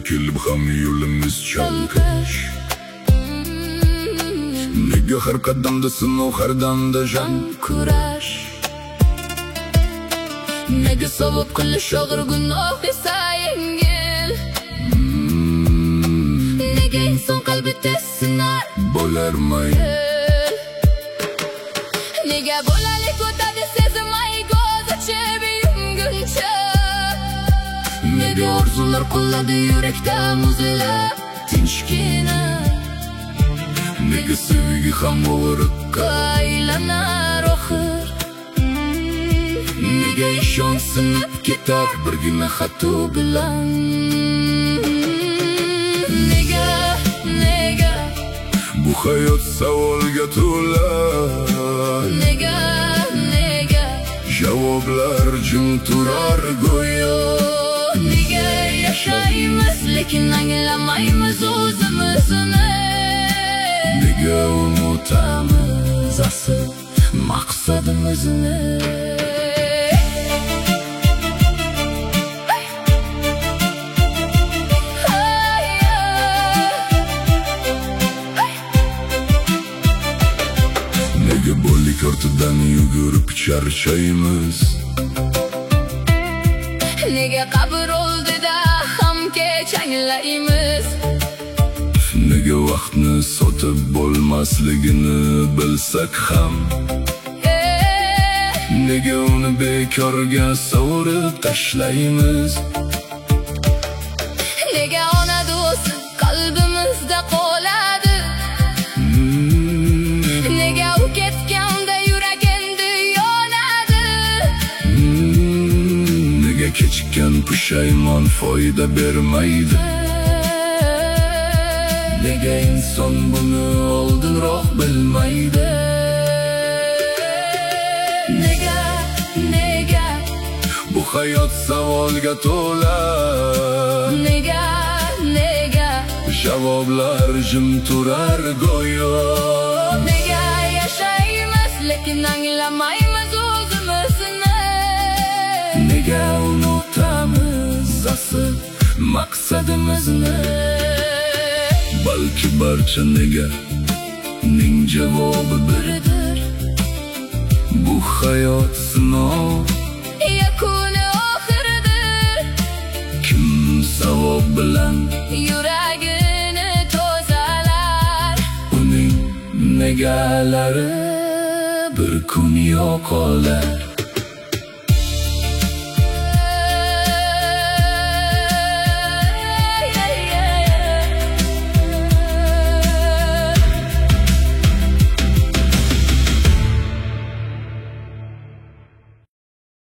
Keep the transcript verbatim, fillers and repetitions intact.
kelib ham yo'limiz chalkash. Nega har qadamda sinov, har damda jon kurash? Nega savob qilish og'ir gunoh esa yengil? Nega inson qalbi tez sinar bo'lar mayl? Nega bolalik o'tadi sezmay ko'z ochib yumguncha? Nega orzular qo'lladi yurakda muzlab tinchgina? Nega sevgi ham og'riqqa aylanar oxir? Nega ishon sinib ketar birgina xato bilan? Nega, nega bu hayot savolga to'la? Nega, nega javoblar jim turar go'yo? Nega yashaymiz lekin anglamaymiz o'zimizni? Nega unutamiz asl maqsadimizni? Nega bo'lik ortidan yugurib charchaymiz? Nega qabr oldida ham kech anglaymiz? Nega vaqtni sotib bo'lmasligini bilsak ham? Nega uni bekorga sovurib tashlaymiz? Nega ona do'sti qalbimizda qoladi? Nega u ketganda yurak endi yonadi? Nega kechikkan pushaymon foyda bermaydi? Nega inson buni oldinroq bilmaydi? Nega, nega bu hayot savolga to'la? Nega, nega javoblar jim turar go'yo? Nega yashaymiz lekin anglamaymiz o'zimizni? Nega unutamiz asl maqsadimizni? Balki barcha nega ning javobi biridir. Bu hayot sinov, yakuni oxiridir. Kim savob bilan yuragini tozalar? Uning negalari bir kun yo'qolar.